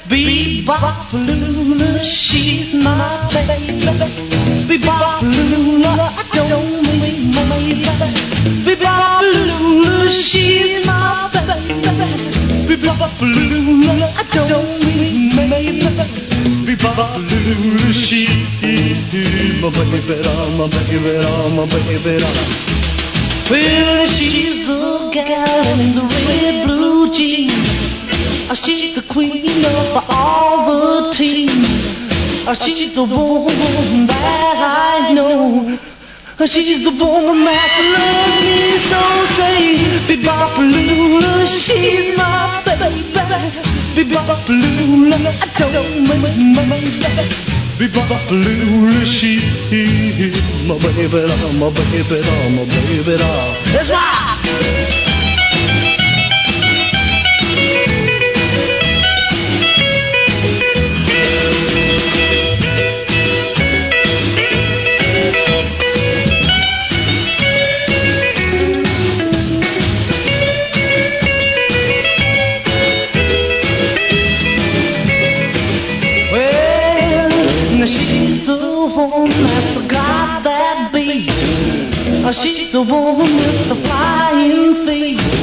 Bebop Lula, she's my baby. Bebop Lula, I don't mean my baby. Bebop Lula, she's my baby. Bebop Lula, I don't mean my baby. Bebop Lula, she's my baby, my baby. Well, she's the gal in the red blue jeans. She's the queen of all the teams. She's the woman that I know. She's the woman that loves me so. Say, Bebop Lula, she's my baby. Bebop Lula, I don't mean my baby. Bebop Lula, she's my baby, my baby, my baby. Let's rock! She's the woman that's got that beat. She's the woman with the flying feet.